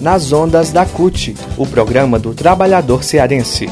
nas ondas da CUT, o programa do trabalhador cearense.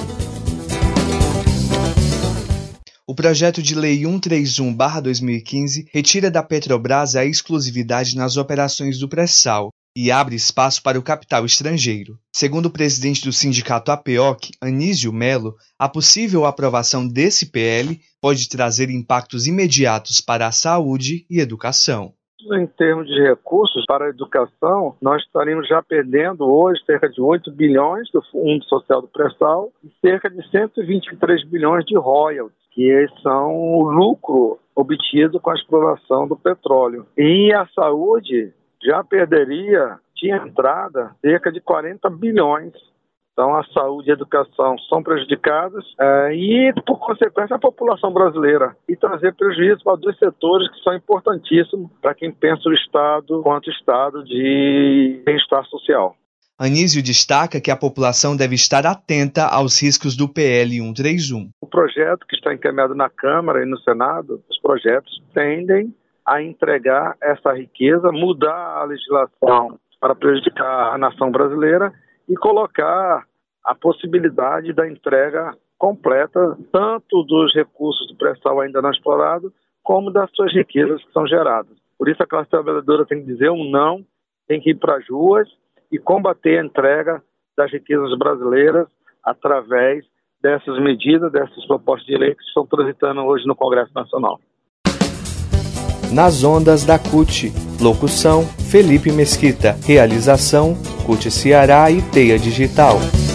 O projeto de lei 131/2015 retira da Petrobras a exclusividade nas operações do pré-sal e abre espaço para o capital estrangeiro. Segundo o presidente do sindicato APEOC, Anísio Melo, a possível aprovação desse PL pode trazer impactos imediatos para a saúde e educação. Em termos de recursos para a educação, nós estaríamos já perdendo hoje cerca de 8 bilhões do Fundo Social do Pré-Sal e cerca de 123 bilhões de royalties, que são o lucro obtido com a exploração do petróleo. E a saúde já perderia de entrada cerca de 40 bilhões. Então, a saúde e a educação são prejudicadas e, por consequência, a população brasileira. E trazer prejuízo para dois setores que são importantíssimos para quem pensa o Estado quanto Estado de bem-estar social. Anísio destaca que a população deve estar atenta aos riscos do PL 131. O projeto que está encaminhado na Câmara e no Senado, os projetos tendem a entregar essa riqueza, mudar a legislação para prejudicar a nação brasileira e colocar a possibilidade da entrega completa tanto dos recursos do pré-sal ainda não explorados, como das suas riquezas que são geradas. Por isso a classe trabalhadora tem que dizer um não, tem que ir para as ruas e combater a entrega das riquezas brasileiras através dessas medidas, dessas propostas de lei que estão transitando hoje no Congresso Nacional. Nas ondas da CUT. Locução: Felipe Mesquita. Realização: CUT Ceará e Teia Digital.